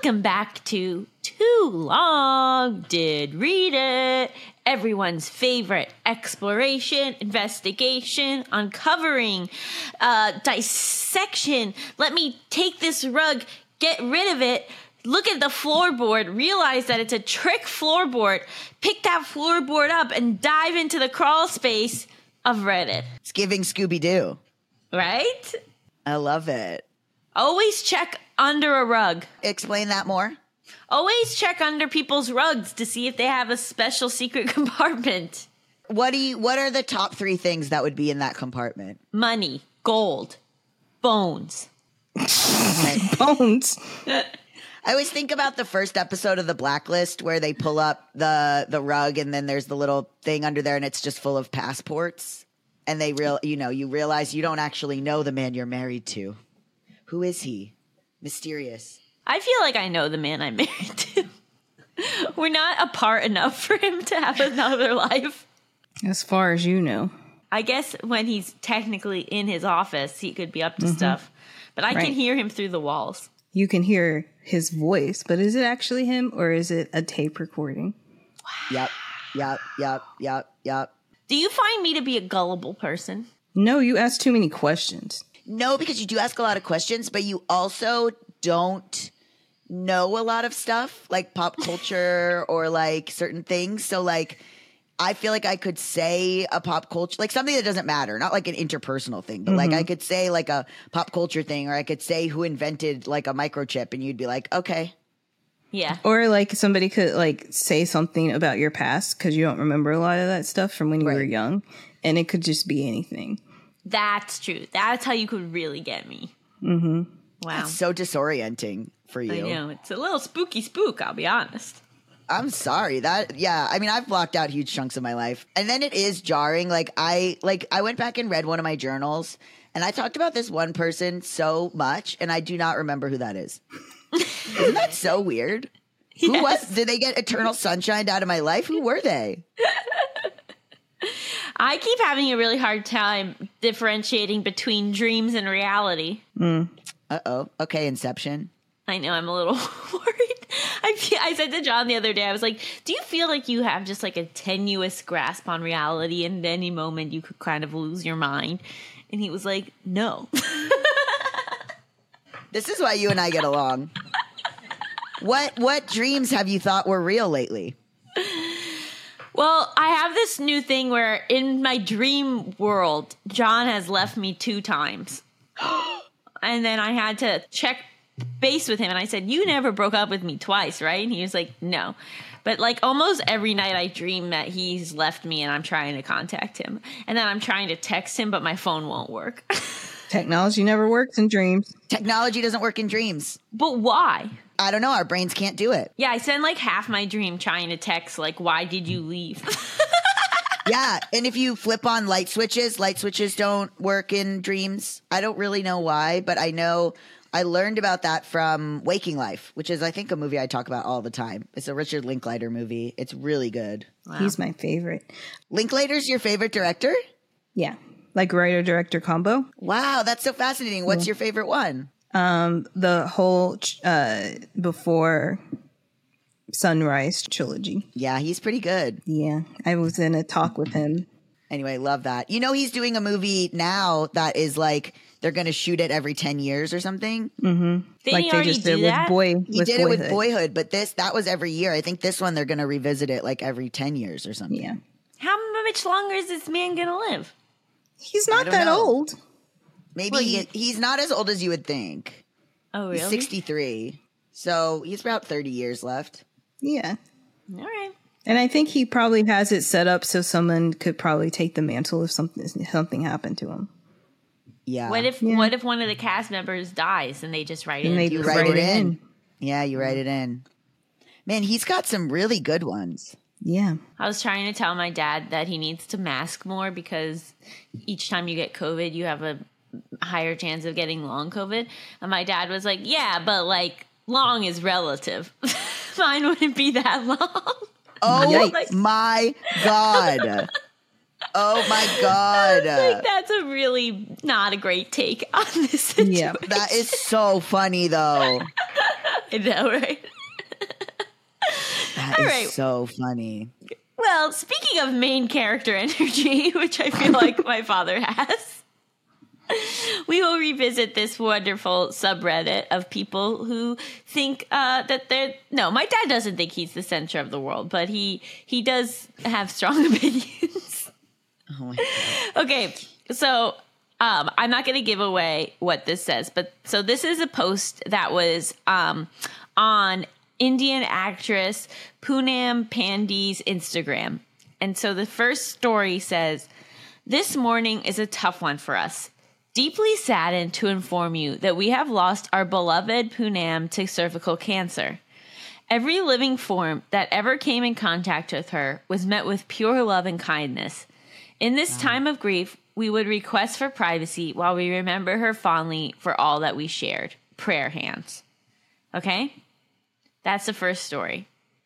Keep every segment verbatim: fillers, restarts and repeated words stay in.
Welcome back to Too Long Did Read It, everyone's favorite exploration, investigation, uncovering, uh, dissection. Let me take this rug, get rid of it, look at the floorboard, realize that it's a trick floorboard, pick that floorboard up, and dive into the crawl space of Reddit. It's giving Scooby-Doo. Right? I love it. Always check under a rug. Explain that more. Always check under people's rugs to see if they have a special secret compartment. What do you, what are the top three things that would be in that compartment? Money, gold, bones. Bones. I always think about the first episode of The Blacklist where they pull up the the rug and then there's the little thing under there and it's just full of passports. And they real, you know, you realize you don't actually know the man you're married to. Who is he? Mysterious. I feel like I know the man I'm married to. We're not apart enough for him to have another life. As far as you know. I guess when he's technically in his office, he could be up to mm-hmm. stuff. But I right. can hear him through the walls. You can hear his voice, but is it actually him or is it a tape recording? Wow. Yep, yep, yep, yep, yep. Do you find me to be a gullible person? No, you ask too many questions. No, because you do ask a lot of questions, but you also don't know a lot of stuff like pop culture or like certain things. So like, I feel like I could say a pop culture, like something that doesn't matter, not like an interpersonal thing, but mm-hmm. like I could say like a pop culture thing, or I could say who invented like a microchip and you'd be like, okay. Yeah. Or like somebody could like say something about your past because you don't remember a lot of that stuff from when you right. were young. And it could just be anything. That's true. That's how you could really get me. Mm-hmm. Wow. That's so disorienting for you. I know. It's a little spooky spook, I'll be honest. I'm sorry. That, yeah, I mean, I've blocked out huge chunks of my life. And then it is jarring. Like, I, like, I went back and read one of my journals, and I talked about this one person so much, and I do not remember who that is. Isn't that so weird? Yes. Who was, did they get eternal sunshine out of my life? Who were they? I keep having a really hard time differentiating between dreams and reality. Mm. Uh-oh. Okay, Inception. I know, I'm a little worried. I, feel, I said to John the other day, I was like, do you feel like you have just like a tenuous grasp on reality and at any moment you could kind of lose your mind? And he was like, no. This is why you and I get along. What what dreams have you thought were real lately? Well, I have this new thing where in my dream world, John has left me two times. And then I had to check base with him. And I said, you never broke up with me twice, right? And he was like, no. But like almost every night I dream that he's left me and I'm trying to contact him. And then I'm trying to text him, but my phone won't work. Technology never works in dreams. Technology doesn't work in dreams. But why? I don't know. Our brains can't do it. Yeah, I spend like half my dream trying to text, like, why did you leave? Yeah, and if you flip on light switches, light switches don't work in dreams. I don't really know why, but I know I learned about that from Waking Life, which is, I think, a movie I talk about all the time. It's a Richard Linklater movie. It's really good. Wow. He's my favorite. Linklater's your favorite director? Yeah, like writer-director combo. Wow, that's so fascinating. What's yeah. your favorite one? Um, the whole uh, Before Sunrise trilogy. Yeah, he's pretty good. Yeah, I was in a talk with him. Anyway, love that. You know, he's doing a movie now that is like they're going to shoot it every ten years or something. Mm-hmm. Did like he they already just do did that? with Boy. He with did Boyhood. it with Boyhood, but this that was every year. I think this one they're going to revisit it like every ten years or something. Yeah. How much longer is this man going to live? He's not that know. old. Maybe well, he, he, he's not as old as you would think. Oh, really? He's sixty-three. So he's about thirty years left. Yeah. All right. And I think he probably has it set up so someone could probably take the mantle if something something happened to him. Yeah. What if yeah. what if one of the cast members dies and they just write and it? They you write, write it in. in. Yeah, you write it in. Man, he's got some really good ones. Yeah. I was trying to tell my dad that he needs to mask more because each time you get COVID, you have a higher chance of getting long COVID. And my dad was like, yeah, but like long is relative. Mine wouldn't be that long. Oh Yikes. my God. Oh my God. Like, that's a really not a great take on this situation. Yeah. That is so funny though. I know, right? That All is right. so funny. Well, speaking of main character energy, which I feel like my father has, we will revisit this wonderful subreddit of people who think uh, that they're... No, my dad doesn't think he's the center of the world, but he, he does have strong opinions. Oh my God. Okay, so um, I'm not going to give away what this says, but so this is a post that was um, on Indian actress Poonam Pandey's Instagram. And so the first story says, "This morning is a tough one for us. Deeply saddened to inform you that we have lost our beloved Poonam to cervical cancer. Every living form that ever came in contact with her was met with pure love and kindness. In this time of grief, we would request for privacy while we remember her fondly for all that we shared. Prayer hands." Okay? That's the first story.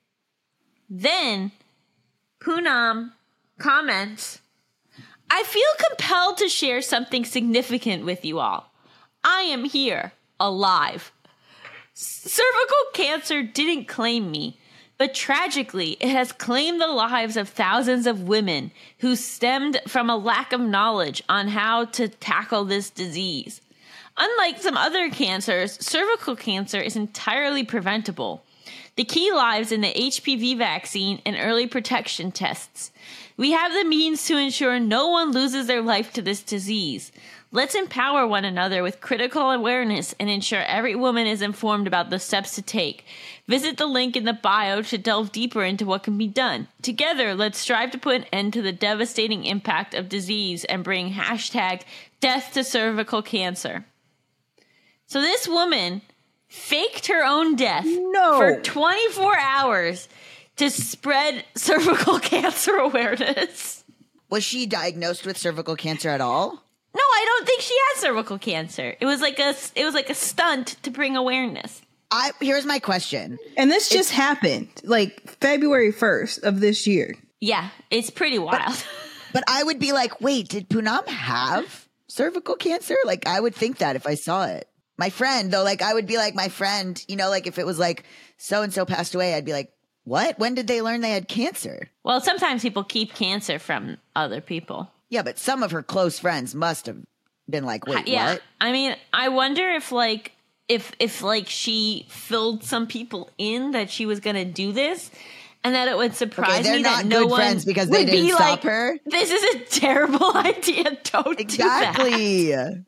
Then Poonam comments, "I feel compelled to share something significant with you all. I am here, alive. Cervical cancer didn't claim me, but tragically, it has claimed the lives of thousands of women who stemmed from a lack of knowledge on how to tackle this disease. Unlike some other cancers, cervical cancer is entirely preventable. The key lies in the H P V vaccine and early protection tests. We have the means to ensure no one loses their life to this disease. Let's empower one another with critical awareness and ensure every woman is informed about the steps to take. Visit the link in the bio to delve deeper into what can be done. Together, let's strive to put an end to the devastating impact of disease and bring hashtag death to cervical cancer." So this woman faked her own death No. for twenty-four hours to spread cervical cancer awareness. Was she diagnosed with cervical cancer at all? No, I don't think she has cervical cancer. It was like a it was like a stunt to bring awareness. I here's my question. And this just happened like February first of this year. Yeah, it's pretty wild. But I would be like, wait, did Poonam have cervical cancer? Like, I would think that if I saw it. My friend, though, like, I would be like, my friend, you know, like if it was like so-and-so passed away, I'd be like, what? When did they learn they had cancer? Well, sometimes people keep cancer from other people. Yeah, but some of her close friends must have been like, wait, Yeah, what? I mean, I wonder if like if if like she filled some people in that she was gonna do this, and that it would surprise Okay, they're me not that no good one friends because they would be didn't stop like, her. "This is a terrible idea. Don't Exactly. do that."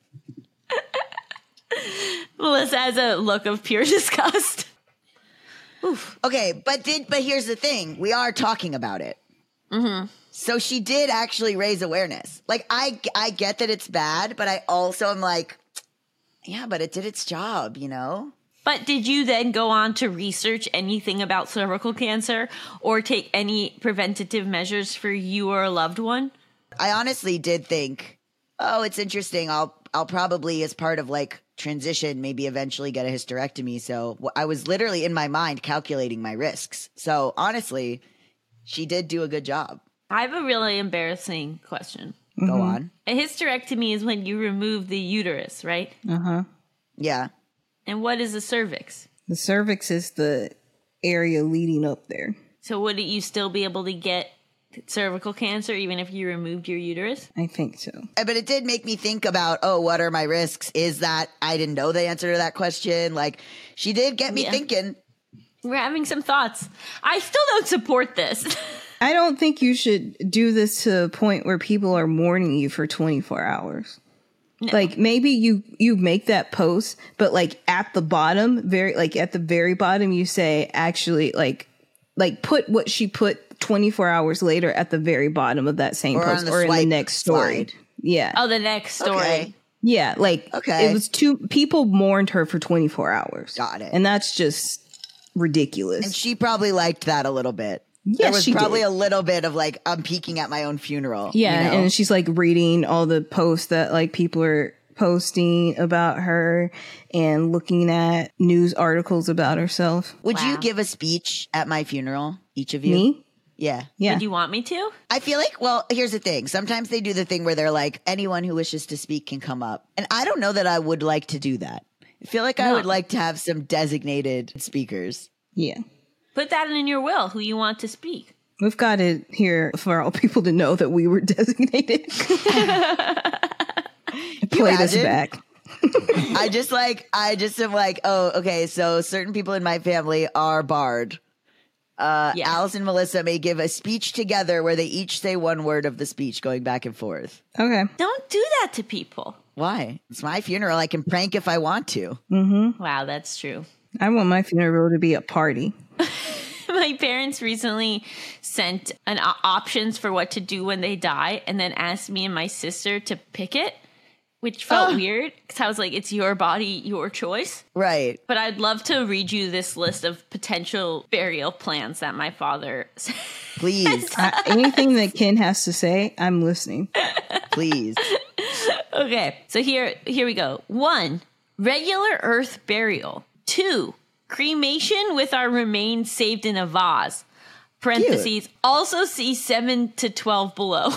Melissa has a look of pure disgust. Oof. Okay, but did but here's the thing: we are talking about it. Mm-hmm. So she did actually raise awareness. Like I, I get that it's bad, but I also am like, yeah, but it did its job, you know. But did you then go on to research anything about cervical cancer or take any preventative measures for you or a loved one? I honestly did think, oh, it's interesting. I'll, I'll probably, as part of like transition, maybe eventually get a hysterectomy. So I was literally in my mind calculating my risks. So honestly, she did do a good job. I have a really embarrassing question. Go Mm-hmm. on. A hysterectomy is when you remove the uterus, right? Uh-huh. Yeah. And what is the cervix? The cervix is the area leading up there. So wouldn't you still be able to get cervical cancer even if you removed your uterus? I think so. Uh, But it did make me think about, oh, what are my risks? Is that I didn't know the answer to that question. Like she did get me Yeah. thinking. We're having some thoughts. I still don't support this. I don't think you should do this to a point where people are mourning you for twenty-four hours. No. Like maybe you you make that post, but like at the bottom, very like at the very bottom, you say actually like like put what she put twenty-four hours later at the very bottom of that same Or on post the or in the swipe next story. slide. Yeah. Oh, the next story. Okay. Yeah, like Okay. it was two people mourned her for twenty-four hours. Got it. And that's just ridiculous. And she probably liked that a little bit. Yes, there was she probably did. a little bit of like, I'm peeking at my own funeral. Yeah, you know? and she's like reading all the posts that like people are posting about her and looking at news articles about herself. Would Wow. you give a speech at my funeral, each of you? Me? Yeah. Yeah. Would you want me to? I feel like, well, here's the thing. Sometimes they do the thing where they're like, anyone who wishes to speak can come up. And I don't know that I would like to do that. I feel like I No. would like to have some designated speakers. Yeah. Put that in your will, who you want to speak. We've got it here for all people to know that we were designated. It played us imagine? back. I just like, I just am like, oh, okay, so certain people in my family are barred. Uh, Yeah. Alice and Melissa may give a speech together where they each say one word of the speech going back and forth. Okay. Don't do that to people. Why? It's my funeral. I can prank if I want to. Wow, that's true. I want my funeral to be a party. My parents recently sent an o- options for what to do when they die and then asked me and my sister to pick it, which felt Ah. weird because I was like, it's your body, your choice. Right. But I'd love to read you this list of potential burial plans that my father said. Please. I, anything that Ken has to say, I'm listening. Please. Okay, so here here we go. One, regular earth burial. Two, cremation with our remains saved in a vase. Parentheses, also see seven to twelve below.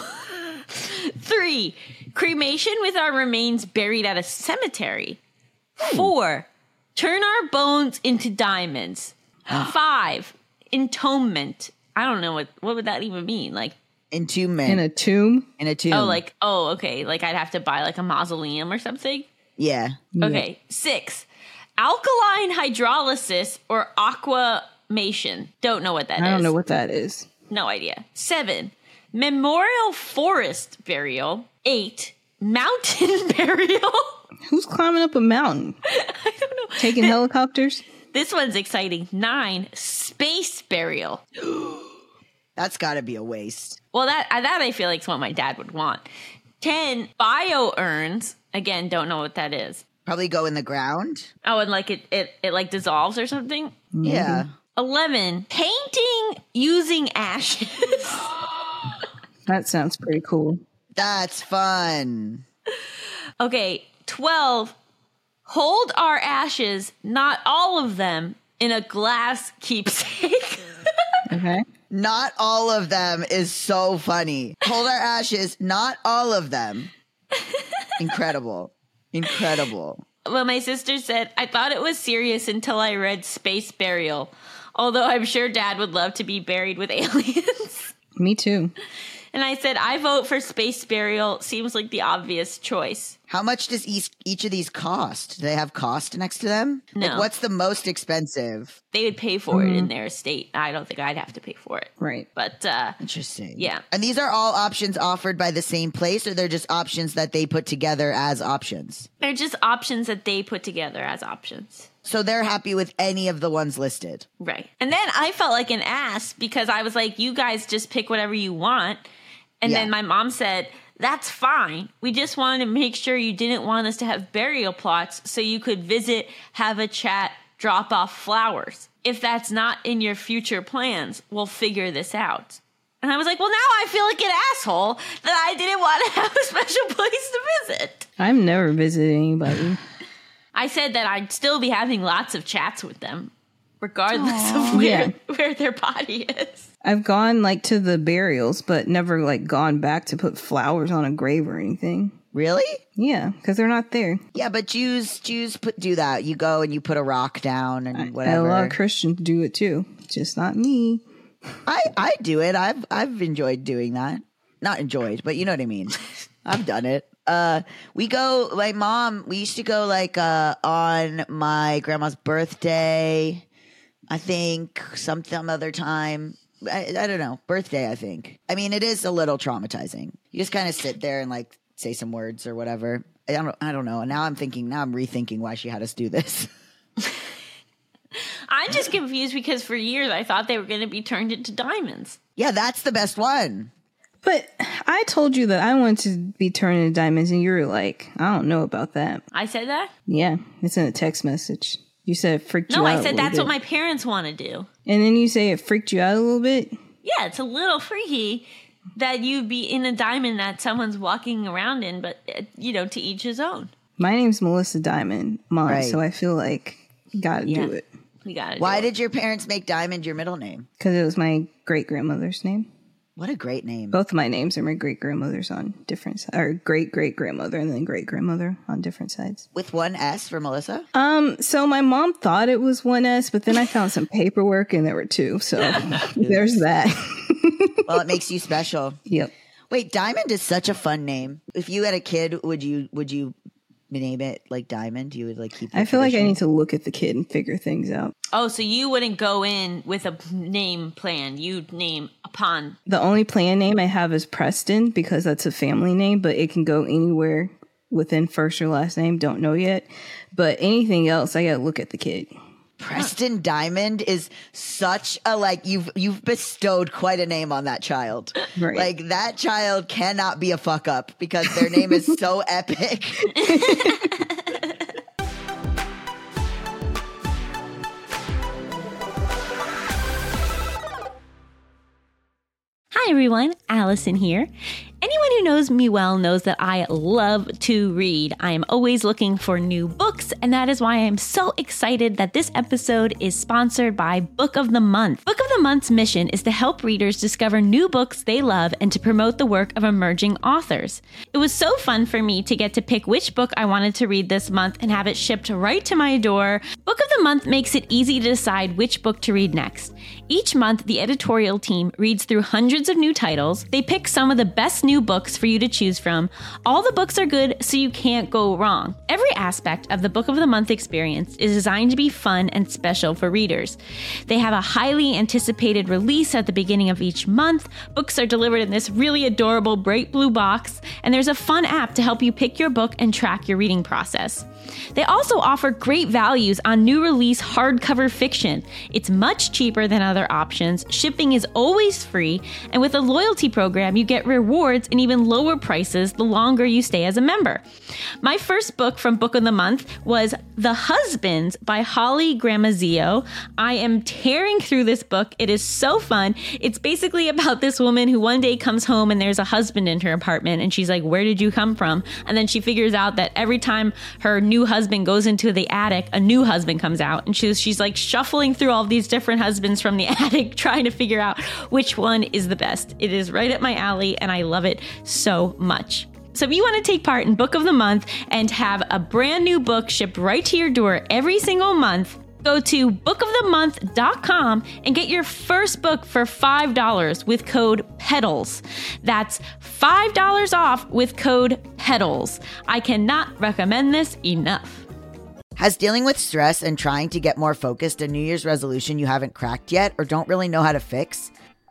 Three, cremation with our remains buried at a cemetery. Four, turn our bones into diamonds. Five, entombment. I don't know what what would that even mean? Like, Entombment. In a tomb. In a tomb. oh, like, oh, okay. Like I'd have to buy like a mausoleum or something. Yeah. Okay. Six, alkaline hydrolysis or aquamation. Don't know what that is. I don't know what that is. No idea. Seven, memorial forest burial. Eight, mountain burial. Who's climbing up a mountain? I don't know. Taking helicopters? This one's exciting. Nine, space burial. That's got to be a waste. Well, that that I feel like is what my dad would want. Ten, bio urns. Again, don't know what that is. Probably go in the ground. Oh, and like it, it, it like dissolves or something. Yeah. Eleven, painting using ashes. That sounds pretty cool. That's fun. Okay, twelve, hold our ashes, not all of them, in a glass keepsake. Okay. Not all of them is so funny. Hold our ashes, not all of them. Incredible. Incredible. Well, my sister said, I thought it was serious until I read Space Burial. Although I'm sure Dad would love to be buried with aliens. Me too. And I said, I vote for Space Burial. Seems like the obvious choice. How much does each, each of these cost? Do they have cost next to them? No. Like, what's the most expensive? They would pay for it in their estate. I don't think I'd have to pay for it. Right. But uh, Interesting. Yeah. And these are all options offered by the same place, or they're just options that they put together as options? they're just options that they put together as options. So they're happy with any of the ones listed. Right. And then I felt like an ass because I was like, you guys just pick whatever you want. And Yeah. then my mom said, that's fine. We just wanted to make sure you didn't want us to have burial plots so you could visit, have a chat, drop off flowers. If that's not in your future plans, we'll figure this out. And I was like, well, now I feel like an asshole that I didn't want to have a special place to visit. I'm never visiting anybody. I said that I'd still be having lots of chats with them, regardless of where, Yeah. where their body is. I've gone like to the burials, but never like gone back to put flowers on a grave or anything. Really? Yeah, because they're not there. Yeah, but Jews Jews put do that. You go and you put a rock down and And whatever. a lot of Christians do it too, just not me. I I do it. I've I've enjoyed doing that. Not enjoyed, but you know what I mean. I've done it. Uh, we go. My mom. We used to go like uh on my grandma's birthday. I think some some other time. I, I don't know. Birthday. I think. I mean, it is a little traumatizing. You just kind of sit there and like say some words or whatever. I don't. I don't know. And now I'm thinking. Now I'm rethinking why she had us do this. I'm just confused because for years I thought they were going to be turned into diamonds. Yeah, that's the best one. But I told you that I wanted to be turned into diamonds, and you were like, I don't know about that. I said that? Yeah, it's in a text message. You said it freaked you No, out. I said a that's little what bit. my parents want to do. And then you say it freaked you out a little bit. Yeah, it's a little freaky that you'd be in a diamond that someone's walking around in, but, uh, you know, to each his own. My name's Melissa Diamond, Mom, Right. so I feel like gotta Yeah. do it We got to Why do it. did your parents make Diamond your middle name? because it was my great grandmother's name. What a great name. Both of my names are my great-grandmother's on different sides, or great-great-grandmother and then great-grandmother on different sides. With one S for Melissa? Um, so my mom thought it was one S, but then I found some paperwork and there were two. So there's that. Well, it makes you special. Yep. Wait, Diamond is such a fun name. If you had a kid, would you would you name it like Diamond? You would like keep. I feel like I need to look at the kid and figure things out. Oh, so you wouldn't go in with a name plan. You'd name upon. The only plan name I have is Preston because that's a family name, but it can go anywhere within first or last name. Don't know yet. But anything else, I got to look at the kid. Preston Diamond is such a, like, you've you've bestowed quite a name on that child. Right. Like, that child cannot be a fuck up because their name is so epic. Hi everyone, Allison here. Anyone who knows me well knows that I love to read. I am always looking for new books, and that is why I am so excited that this episode is sponsored by Book of the Month. Book of the Month's mission is to help readers discover new books they love and to promote the work of emerging authors. It was so fun for me to get to pick which book I wanted to read this month and have it shipped right to my door. Book of the Month makes it easy to decide which book to read next. Each month, the editorial team reads through hundreds of new titles. They pick some of the best new books for you to choose from. All the books are good, so you can't go wrong. Every aspect of the Book of the Month experience is designed to be fun and special for readers. They have a highly anticipated release at the beginning of each month. Books are delivered in this really adorable bright blue box, and there's a fun app to help you pick your book and track your reading process. They also offer great values on new release hardcover fiction. It's much cheaper than other options, shipping is always free, and with a loyalty program, you get rewards and even lower prices the longer you stay as a member. My first book from Book of the Month was The Husbands by Holly Gramazio. I am tearing through this book. It is so fun. It's basically about this woman who one day comes home and there's a husband in her apartment, and she's like, "Where did you come from?" And then she figures out that every time her new husband goes into the attic, a new husband comes out, and she's she's like shuffling through all these different husbands from the attic, trying to figure out which one is the best. It is right up my alley, and I love it so much. So if you want to take part in Book of the Month and have a brand new book shipped right to your door every single month, go to book of the month dot com and get your first book for five dollars with code PEDALS. That's five dollars off with code PEDALS. I cannot recommend this enough. Has dealing with stress and trying to get more focused a New Year's resolution you haven't cracked yet or don't really know how to fix?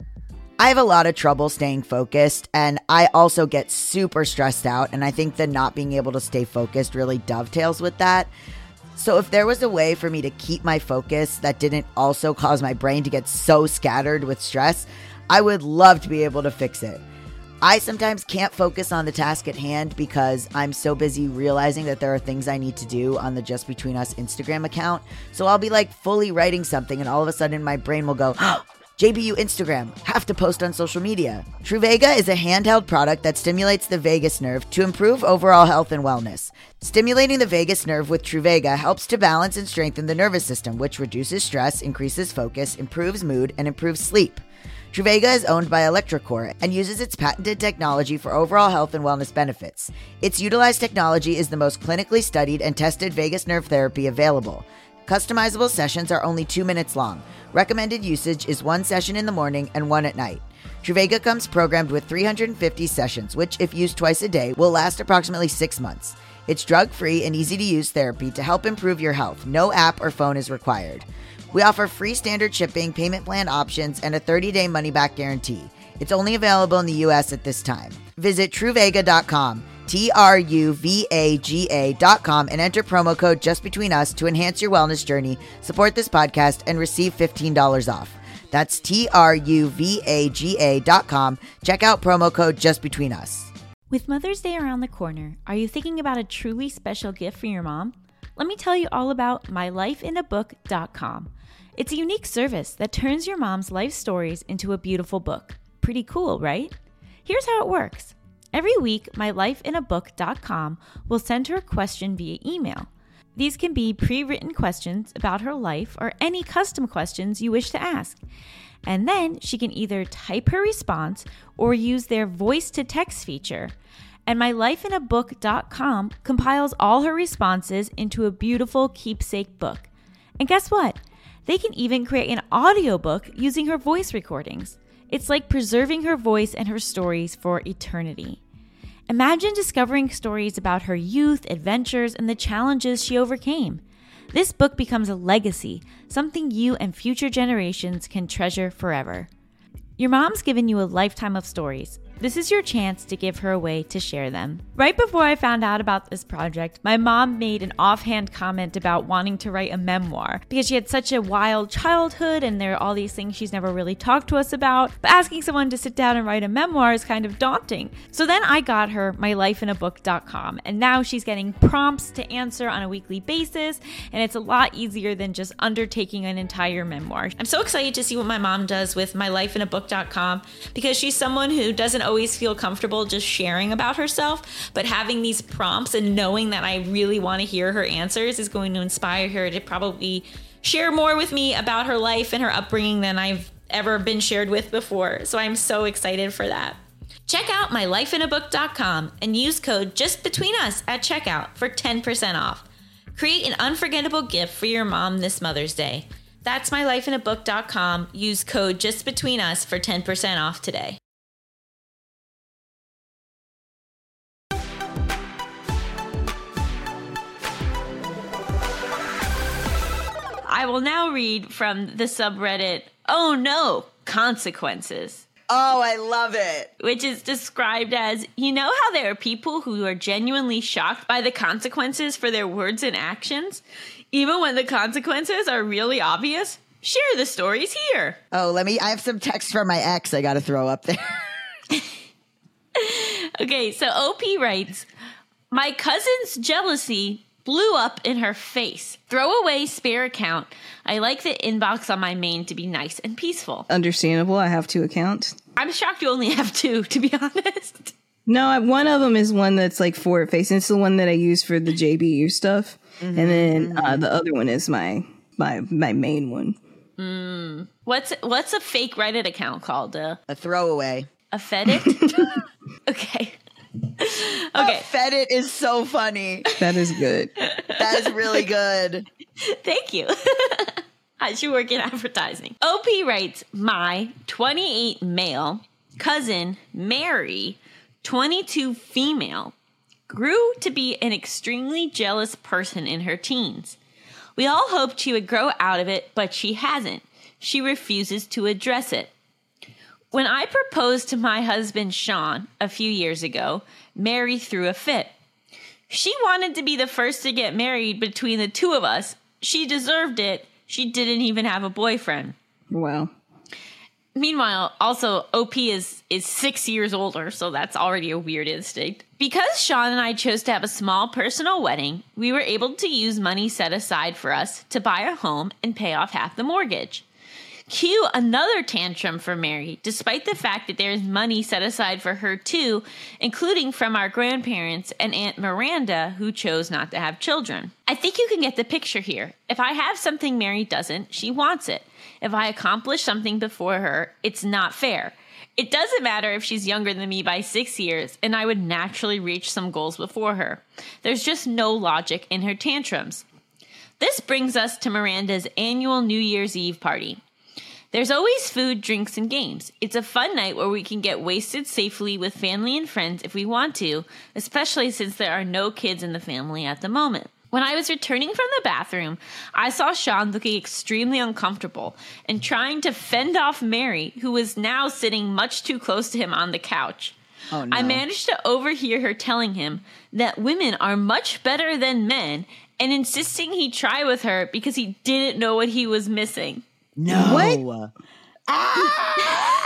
I have a lot of trouble staying focused, and I also get super stressed out, and I think that not being able to stay focused really dovetails with that. So if there was a way for me to keep my focus that didn't also cause my brain to get so scattered with stress, I would love to be able to fix it. I sometimes can't focus on the task at hand because I'm so busy realizing that there are things I need to do on the Just Between Us Instagram account. So I'll be like fully writing something, and all of a sudden my brain will go, oh, J B U Instagram, have to post on social media. Truvaga is a handheld product that stimulates the vagus nerve to improve overall health and wellness. Stimulating the vagus nerve with Truvaga helps to balance and strengthen the nervous system, which reduces stress, increases focus, improves mood, and improves sleep. Truvaga is owned by electroCore and uses its patented technology for overall health and wellness benefits. Its utilized technology is the most clinically studied and tested vagus nerve therapy available. Customizable sessions are only two minutes long. Recommended usage is one session in the morning and one at night. Truvaga comes programmed with three hundred fifty sessions, which, if used twice a day, will last approximately six months. It's drug-free and easy-to-use therapy to help improve your health. No app or phone is required. We offer free standard shipping, payment plan options, and a thirty-day money-back guarantee. It's only available in the U S at this time. Visit Truvaga dot com. T R U V A G A dot com and enter promo code JustBetweenUs to enhance your wellness journey, support this podcast, and receive fifteen dollars off. That's T R U V A G A dot com. Check out promo code JustBetweenUs. With Mother's Day around the corner, are you thinking about a truly special gift for your mom? Let me tell you all about my life in a book dot com. It's a unique service that turns your mom's life stories into a beautiful book. Pretty cool, right? Here's how it works. Every week, my life in a book dot com will send her a question via email. These can be pre-written questions about her life or any custom questions you wish to ask. And then she can either type her response or use their voice-to-text feature. And my life in a book dot com compiles all her responses into a beautiful keepsake book. And guess what? They can even create an audiobook using her voice recordings. It's like preserving her voice and her stories for eternity. Imagine discovering stories about her youth, adventures, and the challenges she overcame. This book becomes a legacy, something you and future generations can treasure forever. Your mom's given you a lifetime of stories. This is your chance to give her a way to share them. Right before I found out about this project, my mom made an offhand comment about wanting to write a memoir because she had such a wild childhood and there are all these things she's never really talked to us about. But asking someone to sit down and write a memoir is kind of daunting. So then I got her my life in a book dot com, and now she's getting prompts to answer on a weekly basis, and it's a lot easier than just undertaking an entire memoir. I'm so excited to see what my mom does with my life in a book dot com because she's someone who doesn't always feel comfortable just sharing about herself, but having these prompts and knowing that I really want to hear her answers is going to inspire her to probably share more with me about her life and her upbringing than I've ever been shared with before. So I'm so excited for that. Check out my life in a book dot com and use code JUSTBETWEENUS at checkout for ten percent off. Create an unforgettable gift for your mom this Mother's Day. That's my life in a book dot com. Use code JUSTBETWEENUS for ten percent off today. I will now read from the subreddit, Oh No, Consequences. Oh, I love it. Which is described as, you know how there are people who are genuinely shocked by the consequences for their words and actions? Even when the consequences are really obvious? Share the stories here. Oh, let me, I have some text from my ex I got to throw up there. Okay, so O P writes, my cousin's jealousy blew up in her face. Throw away spare account. I like the inbox on my main to be nice and peaceful. Understandable. I have two accounts. I'm shocked you only have two, to be honest. No, I, one of them is one that's like forward facing. It's the one that I use for the J B U stuff. Mm-hmm, and then mm-hmm. uh, the other one is my my my main one. Mm. What's what's a fake Reddit account called? Uh, a throwaway. A Fedit? Okay. Okay. A Fedit is so funny. That is good. That is really good. Thank you. I should work in advertising. O P writes, my twenty-eight male cousin, Mary, twenty-two female, grew to be an extremely jealous person in her teens. We all hoped she would grow out of it, but she hasn't. She refuses to address it. When I proposed to my husband, Sean, a few years ago, Mary threw a fit. She wanted to be the first to get married between the two of us. She deserved it. She didn't even have a boyfriend. Wow. Meanwhile, also, O P is, is six years older, so that's already a weird instinct. Because Sean and I chose to have a small personal wedding, we were able to use money set aside for us to buy a home and pay off half the mortgage. Cue another tantrum for Mary, despite the fact that there is money set aside for her too, including from our grandparents and Aunt Miranda, who chose not to have children. I think you can get the picture here. If I have something Mary doesn't, she wants it. If I accomplish something before her, it's not fair. It doesn't matter if she's younger than me by six years, and I would naturally reach some goals before her. There's just no logic in her tantrums. This brings us to Miranda's annual New Year's Eve party. There's always food, drinks, and games. It's a fun night where we can get wasted safely with family and friends if we want to, especially since there are no kids in the family at the moment. When I was returning from the bathroom, I saw Sean looking extremely uncomfortable and trying to fend off Mary, who was now sitting much too close to him on the couch. Oh, no. I managed to overhear her telling him that women are much better than men and insisting he try with her because he didn't know what he was missing. No. What? Ah!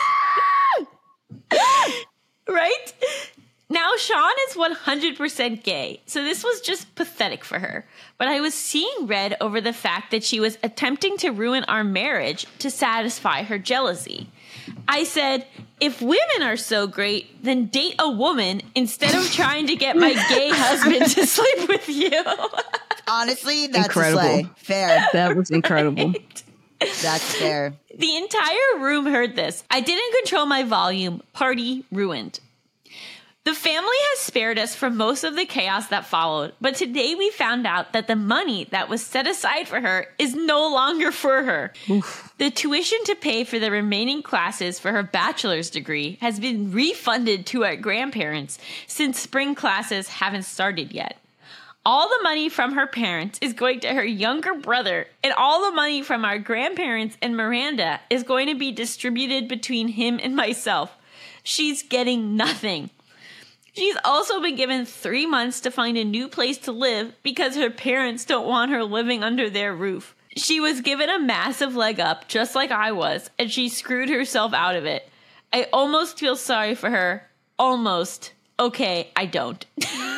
Right? Now, Sean is one hundred percent gay, so this was just pathetic for her. But I was seeing red over the fact that she was attempting to ruin our marriage to satisfy her jealousy. I said, if women are so great, then date a woman instead of trying to get my gay husband to sleep with you. Honestly, that's Incredible. a slay. Fair. That was incredible. That's fair. The entire room heard this. I didn't control my volume. Party ruined. The family has spared us from most of the chaos that followed, but today we found out that the money that was set aside for her is no longer for her. Oof. The tuition to pay for the remaining classes for her bachelor's degree has been refunded to our grandparents since spring classes haven't started yet. All the money from her parents is going to her younger brother, and all the money from our grandparents and Miranda is going to be distributed between him and myself. She's getting nothing. She's also been given three months to find a new place to live because her parents don't want her living under their roof. She was given a massive leg up, just like I was, and she screwed herself out of it. I almost feel sorry for her. Almost. Okay, I don't.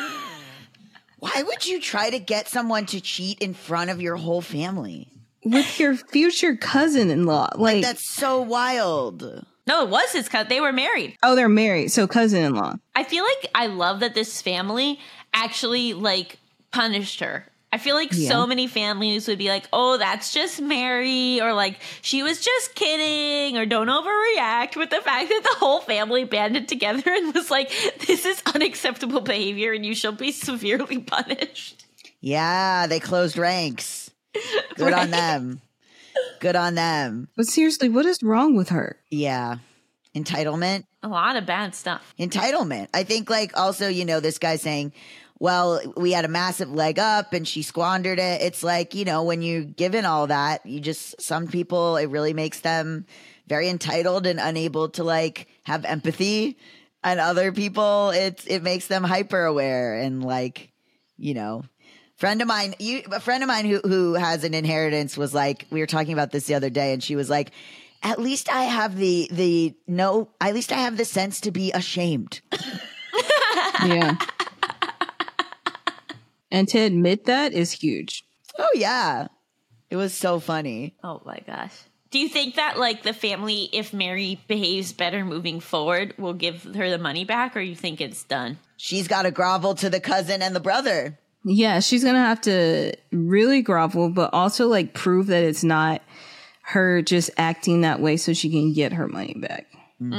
Why would you try to get someone to cheat in front of your whole family? With your future cousin-in-law. Like, Like, that's so wild. No, it was his cousin. They were married. oh, they're married, so cousin-in-law. I feel like I love that this family actually, like, punished her. I feel like Yeah. so many families would be like, oh, that's just Mary, or like, she was just kidding, or don't overreact. But the fact that the whole family banded together and was like, this is unacceptable behavior and you shall be severely punished. Yeah, they closed ranks. Good Right? on them. Good on them. But seriously, what is wrong with her? Yeah. Entitlement. A lot of bad stuff. Entitlement. I think, like, also, you know, this guy saying, well, we had a massive leg up and she squandered it. It's like, you know, when you're given all that, you just, some people, it really makes them very entitled and unable to, like, have empathy. And other people, it's, it makes them hyper aware and, like, you know, friend of mine, you, a friend of mine who, who has an inheritance was like, we were talking about this the other day and she was like, at least I have the, the, no, at least I have the sense to be ashamed. Yeah. And to admit that is huge. Oh, yeah. It was so funny. Oh my gosh. Do you think that, like, the family, if Mary behaves better moving forward, will give her the money back, or you think it's done? She's got to grovel to the cousin and the brother. Yeah, she's going to have to really grovel, but also like prove that it's not her just acting that way so she can get her money back.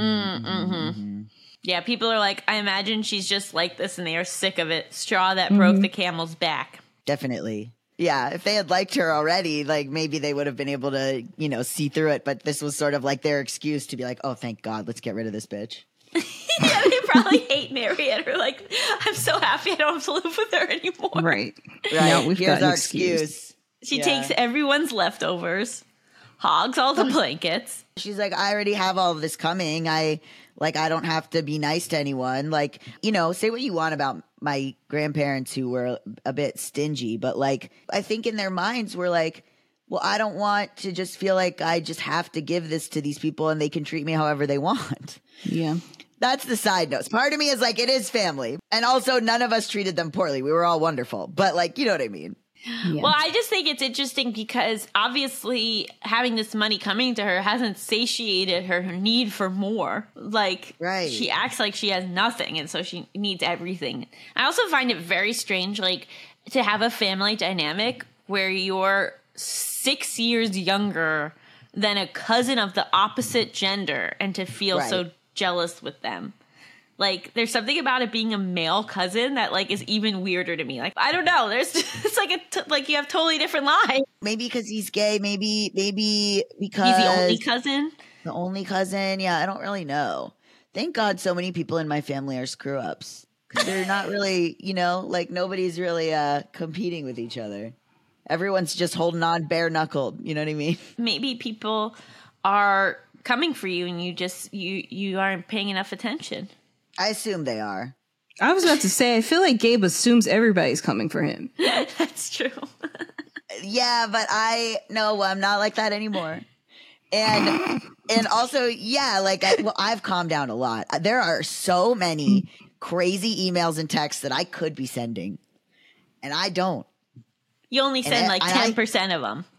Mm-hmm. Yeah, people are like, I imagine she's just like this and they are sick of it. Straw that broke mm-hmm. the camel's back. Definitely. Yeah, if they had liked her already, like maybe they would have been able to, you know, see through it. But this was sort of like their excuse to be like, oh, thank God, let's get rid of this bitch. Yeah, they probably hate Mary and are like, I'm so happy I don't have to live with her anymore. Right. Right. Now we've Here's got an our excuse. excuse. She Yeah. takes everyone's leftovers, hogs all the blankets. She's like, I already have all of this coming. I like, I don't have to be nice to anyone. Like, you know, say what you want about my grandparents who were a bit stingy, but like, I think in their minds we're like, well, I don't want to just feel like I just have to give this to these people and they can treat me however they want. Yeah. That's the side notes. Part of me is like, it is family. And also none of us treated them poorly. We were all wonderful. But like, you know what I mean? Yeah. Well, I just think it's interesting because obviously having this money coming to her hasn't satiated her need for more. Like, right. She acts like she has nothing, and so she needs everything. I also find it very strange, like, to have a family dynamic where you're six years younger than a cousin of the opposite gender and to feel Right. so jealous with them. Like, there's something about it being a male cousin that, like, is even weirder to me. Like, I don't know. There's, it's like, a t- like you have totally different lives. Maybe because he's gay. Maybe, maybe because He's the only cousin. The only cousin. Yeah, I don't really know. Thank God so many people in my family are screw ups. Because they're not really, you know, like nobody's really uh, competing with each other. Everyone's just holding on bare knuckled. You know what I mean? Maybe people are coming for you and you just, you, you aren't paying enough attention. I assume they are. I was about to say, I feel like Gabe assumes everybody's coming for him. That's true. Yeah, but I no, I'm not like that anymore. And and also, yeah, like I, well, I've calmed down a lot. There are so many crazy emails and texts that I could be sending, and I don't. You only send I- like I- ten percent of them.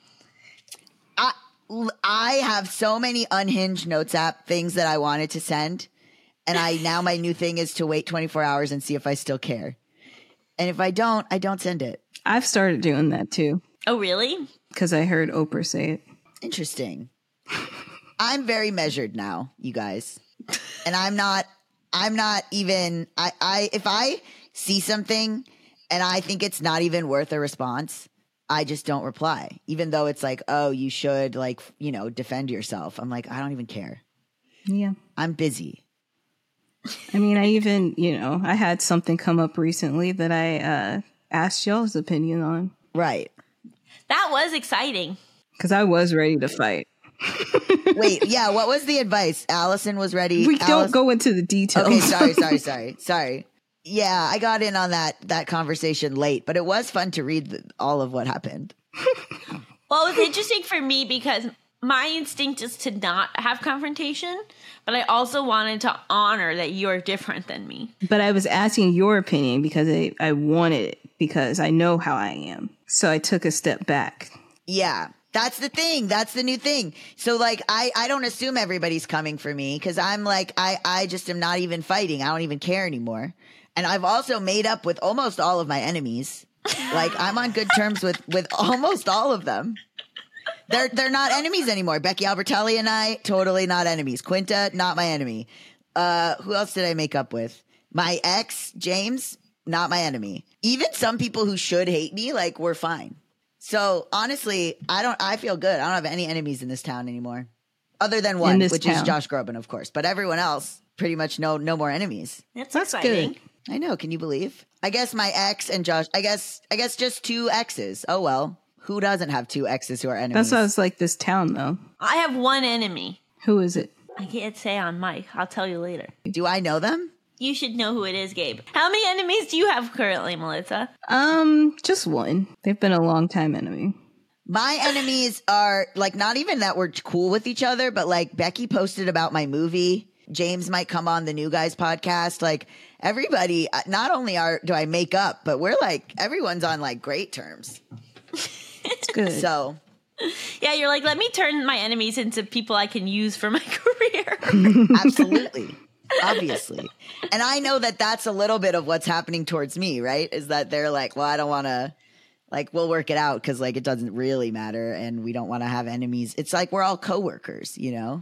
I I have so many unhinged notes app things that I wanted to send, and I now my new thing is to wait twenty-four hours and see if I still care. And if I don't, I don't send it. I've started doing that too. Oh, really? Because I heard Oprah say it. Interesting. I'm very measured now, you guys. And I'm not, I'm not even, I, I, if I see something and I think it's not even worth a response, I just don't reply. Even though it's like, oh, you should like, you know, defend yourself. I'm like, I don't even care. Yeah. I'm busy. I mean, I even, you know, I had something come up recently that I uh, asked y'all's opinion on. Right. That was exciting. Because I was ready to fight. Wait, yeah, what was the advice? Allison was ready. We Alice- don't go into the details. Okay, sorry, sorry, sorry, sorry. Yeah, I got in on that that conversation late, but it was fun to read the, all of what happened. Well, it was interesting for me because my instinct is to not have confrontation, but I also wanted to honor that you're different than me. But I was asking your opinion because I, I wanted it because I know how I am. So I took a step back. Yeah. That's the thing. That's the new thing. So like, I, I don't assume everybody's coming for me because I'm like, I, I just am not even fighting. I don't even care anymore. And I've also made up with almost all of my enemies. Like I'm on good terms with, with almost all of them. They're, they're not enemies anymore. Becky Albertelli and I, totally not enemies. Quinta, not my enemy. Uh, who else did I make up with? My ex, James, not my enemy. Even some people who should hate me, like we're fine. So honestly, I don't. I feel good. I don't have any enemies in this town anymore, other than one, which town. is Josh Groban, of course. But everyone else, pretty much, no, no more enemies. That's, That's exciting. Good. I know. Can you believe? I guess my ex and Josh. I guess. I guess just two exes. Oh well. Who doesn't have two exes who are enemies? That's why it's like this town, though. I have one enemy. Who is it? I can't say on mic. I'll tell you later. Do I know them? You should know who it is, Gabe. How many enemies do you have currently, Melissa? Um, just one. They've been a long time enemy. My enemies are like not even that we're cool with each other, but like Becky posted about my movie. James might come on the New Guys podcast. Like everybody, not only are do I make up, but we're like everyone's on like great terms. It's good. So yeah, you're like, let me turn my enemies into people I can use for my career. Absolutely. Obviously. And I know that that's a little bit of what's happening towards me, right? Is that they're like, well, I don't want to, like, we'll work it out because, like, it doesn't really matter and we don't want to have enemies. It's like we're all coworkers, you know?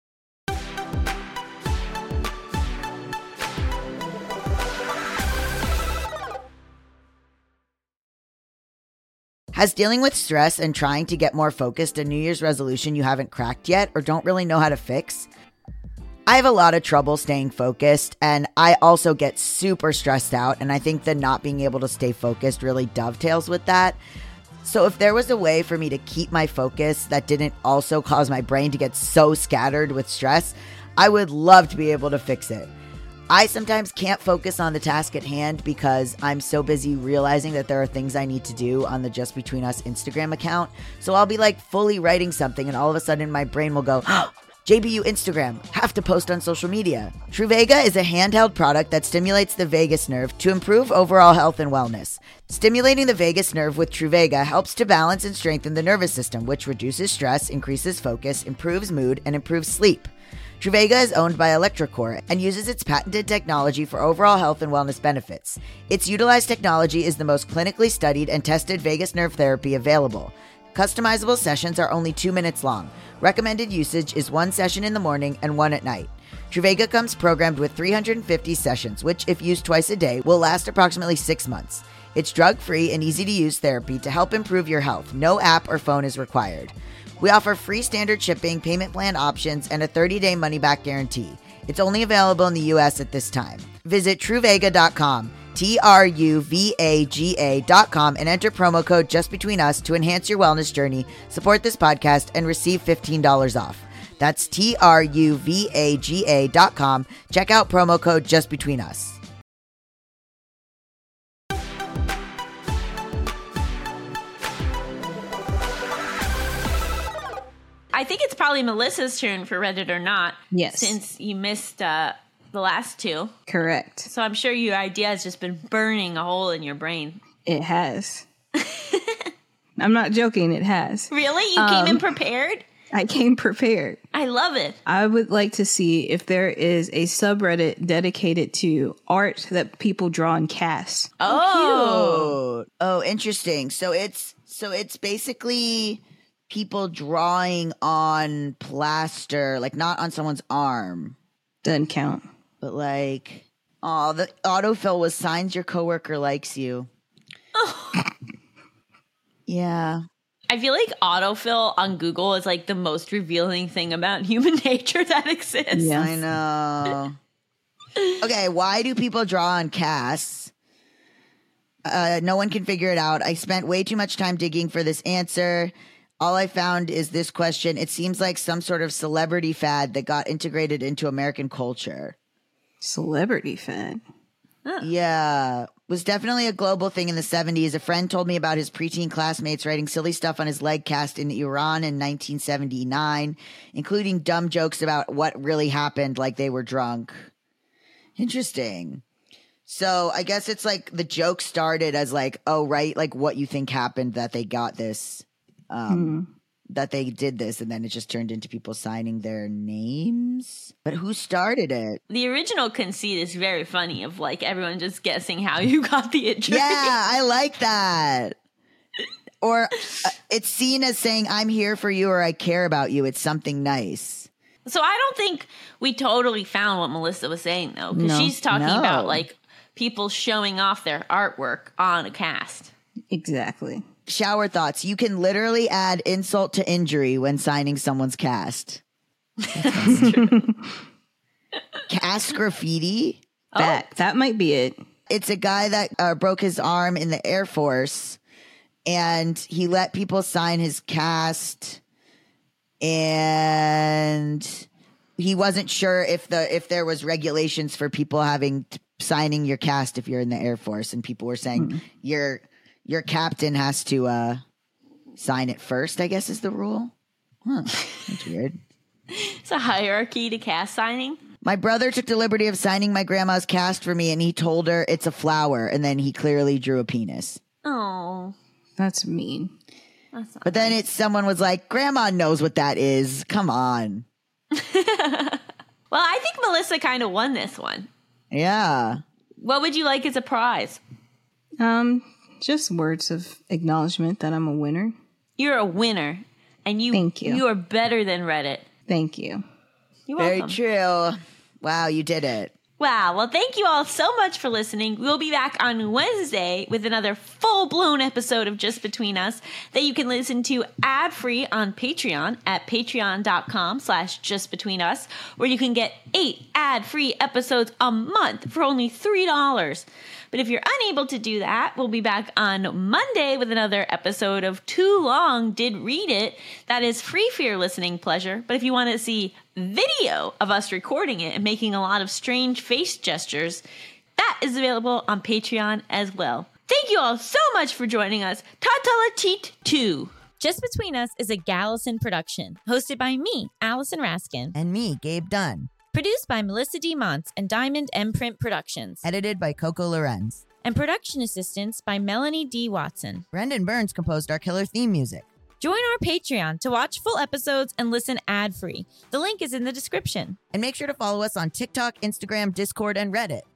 Has dealing with stress and trying to get more focused a New Year's resolution you haven't cracked yet or don't really know how to fix? I have a lot of trouble staying focused, and I also get super stressed out, and I think the not being able to stay focused really dovetails with that. So if there was a way for me to keep my focus that didn't also cause my brain to get so scattered with stress, I would love to be able to fix it. I sometimes can't focus on the task at hand because I'm so busy realizing that there are things I need to do on the Just Between Us Instagram account. So I'll be like fully writing something, and all of a sudden my brain will go, oh, J B U Instagram, have to post on social media. Truvaga is a handheld product that stimulates the vagus nerve to improve overall health and wellness. Stimulating the vagus nerve with Truvaga helps to balance and strengthen the nervous system, which reduces stress, increases focus, improves mood, and improves sleep. Truvaga is owned by electroCore and uses its patented technology for overall health and wellness benefits. Its utilized technology is the most clinically studied and tested vagus nerve therapy available. Customizable sessions are only two minutes long. Recommended usage is one session in the morning and one at night. Truvaga comes programmed with three hundred fifty sessions, which, if used twice a day, will last approximately six months. It's drug-free and easy-to-use therapy to help improve your health. No app or phone is required. We offer free standard shipping, payment plan options, and a thirty-day money-back guarantee. It's only available in the U S at this time. Visit Truvaga dot com. T R U V A G A dot com and enter promo code JustBetweenUs to enhance your wellness journey, support this podcast, and receive fifteen dollars off. That's T R U V A G A dot com. Check out promo code JustBetweenUs. I think it's probably Melissa's turn for Reddit or not. Yes. Since you missed uh, the last two. Correct. So I'm sure your idea has just been burning a hole in your brain. It has. I'm not joking. It has. Really? You Um, came in prepared? I came prepared. I love it. I would like to see if there is a subreddit dedicated to art that people draw in casts. Oh. Cute. Oh, interesting. So it's so it's basically people drawing on plaster, like not on someone's arm. Doesn't count. But like, oh, the autofill was signs your coworker likes you. Oh. Yeah. I feel like autofill on Google is like the most revealing thing about human nature that exists. Yeah. I know. Okay, why do people draw on casts? Uh, no one can figure it out. I spent way too much time digging for this answer. All I found is this question. It seems like some sort of celebrity fad that got integrated into American culture. Celebrity fad. Huh. Yeah. Was definitely a global thing in the seventies. A friend told me about his preteen classmates writing silly stuff on his leg cast in Iran in nineteen seventy-nine, including dumb jokes about what really happened, like they were drunk. Interesting. So I guess it's like the joke started as like, oh, right, like what you think happened that they got this, um, mm. that they did this, and then it just turned into people signing their names. But who started it? The original conceit is very funny of like everyone just guessing how you got the injury. Yeah, I like that. Or uh, it's seen as saying, I'm here for you or I care about you. It's something nice. So I don't think we totally found what Melissa was saying, though, because No. she's talking No. about like people showing off their artwork on a cast. Exactly. Shower thoughts. You can literally add insult to injury when signing someone's cast. That's true. Cast graffiti. That that might be it. It's a guy that uh, broke his arm in the Air Force, and he let people sign his cast, and he wasn't sure if the if there was regulations for people having signing your cast if you're in the Air Force, and people were saying mm. your your captain has to uh, sign it first, I guess is the rule. Huh, that's weird. It's a hierarchy to cast signing. My brother took the liberty of signing my grandma's cast for me, and he told her it's a flower, and then he clearly drew a penis. Oh, that's mean. That's but then it's someone was like, Grandma knows what that is. Come on. Well, I think Melissa kind of won this one. Yeah. What would you like as a prize? Um, just words of acknowledgement that I'm a winner. You're a winner, and you Thank you. You are better than Reddit. Thank you. You're Very welcome. true. Wow, you did it. Wow. Well, thank you all so much for listening. We'll be back on Wednesday with another full-blown episode of Just Between Us that you can listen to ad-free on Patreon at patreon.com slash justbetweenus, where you can get eight ad-free episodes a month for only three dollars. But if you're unable to do that, we'll be back on Monday with another episode of Too Long Did Read It. That is free for your listening pleasure. But if you want to see video of us recording it and making a lot of strange face gestures, that is available on Patreon as well. Thank you all so much for joining us. Ta-ta-la-teet two. Just Between Us is a Gallison production, hosted by me, Allison Raskin. And me, Gabe Dunn. Produced by Melissa D. Montz and Diamond Imprint Productions. Edited by Coco Lorenz. And production assistance by Melanie D. Watson. Brendan Burns composed our killer theme music. Join our Patreon to watch full episodes and listen ad-free. The link is in the description. And make sure to follow us on TikTok, Instagram, Discord, and Reddit.